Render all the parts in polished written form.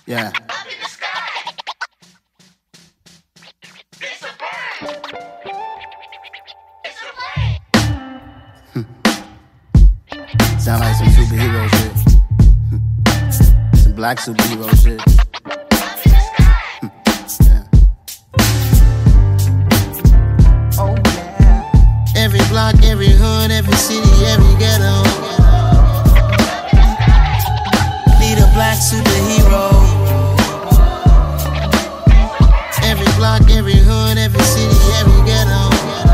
Yeah. Sound like some superhero shit. Some black superhero shit. Yeah. Oh yeah. Every block, every hood, every city, every ghetto. Need a black superhero. Every block, every hood, every city, every ghetto.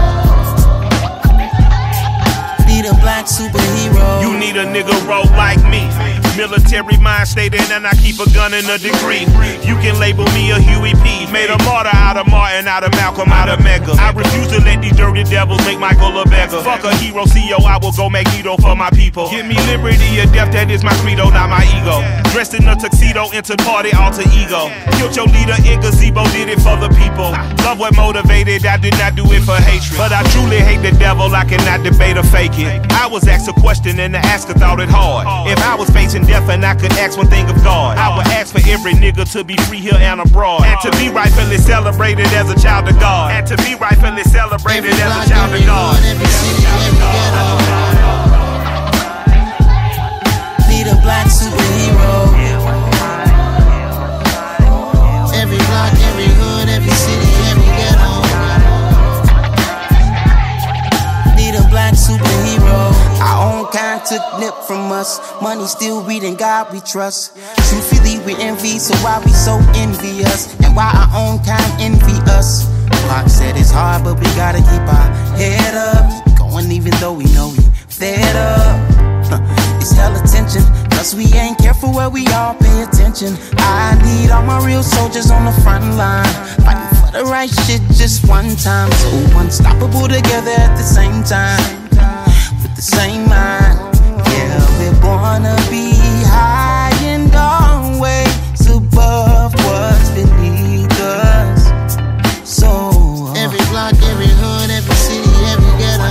Need a black superhero. You need a nigga roll like me. Military mind stated, and I keep a gun and a degree. You can label me a Huey P. Made a martyr out of Martin, out of Malcolm, out of Mega. I refuse to let these dirty devils make Michael a beggar. Fuck a hero CEO, I will go Magneto for my people. Give me liberty or death, that is my credo, not my ego. Dressed in a tuxedo, into party, alter ego. Killed your leader in gazebo, did it for the people. Love what motivated, I did not do it for hatred. But I truly hate the devil, I cannot debate or fake it. I was asked a question and the asker thought it hard. If I was facing death and I could ask one thing of God, I would ask for every nigga to be free here and abroad, and to be rightfully celebrated as a child of God, and to be rightfully celebrated as a child of God. Every city, every ghetto. Need a black superhero. Every block, every hood, every city, every ghetto. Need a black superhero. Our own kind took nip from us. Money still reading God we trust. Truthfully we envy, so why we so envious? And why our own kind envy us? Pac said it's hard, but we gotta keep our head up. Going even though we know we fed up. It's hella tension, cause we ain't careful where we all pay attention. I need all my real soldiers on the front line, fighting for the right shit just one time. So unstoppable together at the same time, with the same mind. Yeah, we're gonna be high and always above what's beneath us. So every block, every hood, every city, every ghetto.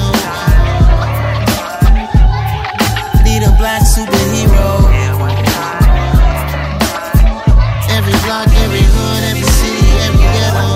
Need a black superhero. Every block, every hood, every city, every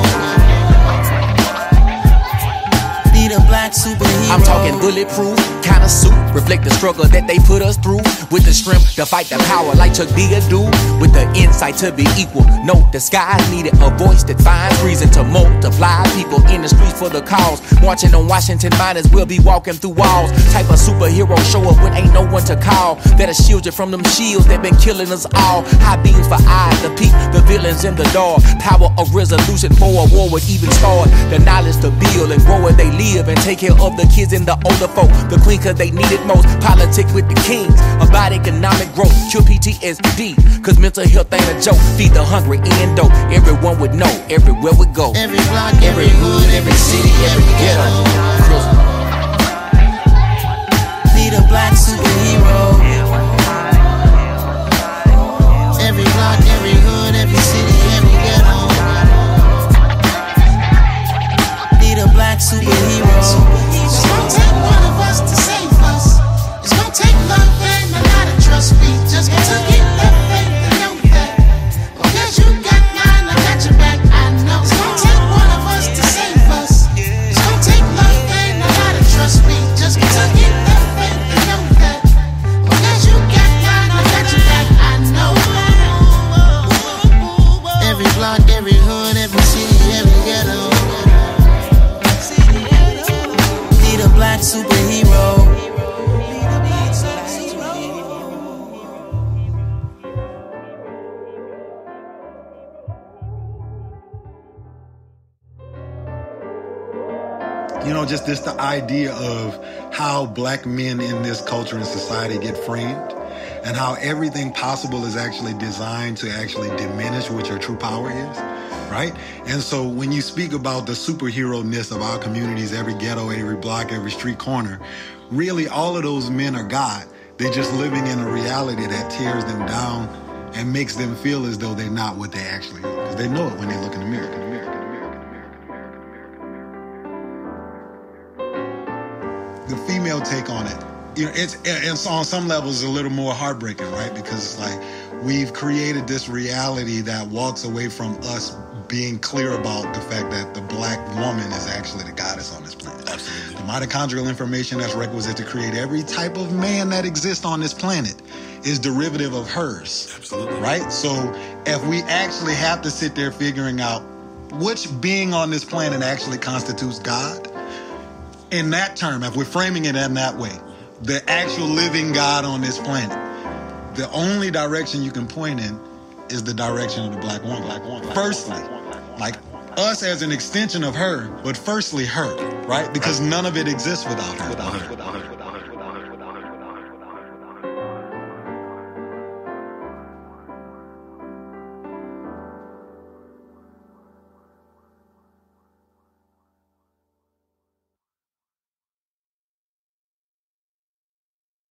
ghetto. Need a black superhero. I'm talking bulletproof kind of suit, reflect the struggle that they put us through. With the strength to fight the power like Chuck D do. With the insight to be equal. No disguise needed, a voice that finds reason to multiply. People in the streets for the cause. Marching on Washington, miners will be walking through walls. Type of superhero show up when ain't no one to call. That'll shield you from them shields that been killing us all. High beams for eyes to peep the villains in the dark. Power of resolution for a war would even start. The knowledge to build and grow where they live, and take care of the kids and the older folk. The queen cause they need it most. Politics with the kings, about economic growth. Cure PTSD, cause mental health ain't a joke. Feed the hungry and dope. Everyone would know, everywhere we go. Every block, every hood, every city, every ghetto. Need a black superhero. Every block, every hood, every city, every ghetto. Need a black superhero. It's gonna take one of us to save us. It's gonna take love and a lot of trust. We just got to get that faith and know that. Because you got mine, I got your back, I know. It's gonna take one of us to save us. It's gonna take love and a lot of trust. We just got to get that faith and know that. Because you got mine, I got your back, I know. Every block, every hood, every city, every ghetto. Need a black superhero. You know, just this the idea of how black men in this culture and society get framed, and how everything possible is actually designed to actually diminish what your true power is, right? And so when you speak about the superhero-ness of our communities, every ghetto, every block, every street corner, really all of those men are God. They're just living in a reality that tears them down and makes them feel as though they're not what they actually are, because they know it when they look in the mirror. The female take on it, you know, it's on some levels a little more heartbreaking, right? Because it's like, we've created this reality that walks away from us being clear about the fact that the black woman is actually the goddess on this planet. Absolutely. The mitochondrial information that's requisite to create every type of man that exists on this planet is derivative of hers. Absolutely. Right? So if we actually have to sit there figuring out which being on this planet actually constitutes God, in that term, if we're framing it in that way, the actual living God on this planet, the only direction you can point in is the direction of the black woman. Firstly, like us as an extension of her, but firstly her, right? Because none of it exists without her.